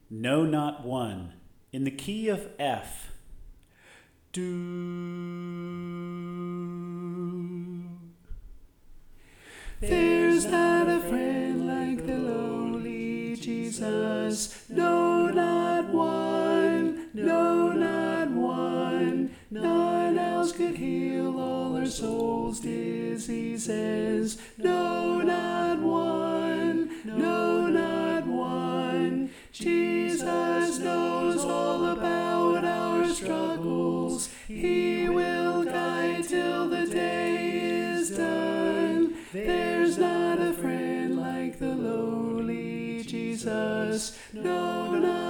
No, not one. In the key of F. Do. There's not a friend like the lowly Jesus. No, not one. No, not one. None else could heal all our souls' diseases. No, not one. No, not one. Jesus knows all about our struggles. He will guide till the day is done. There's not a friend like the lowly Jesus. No, not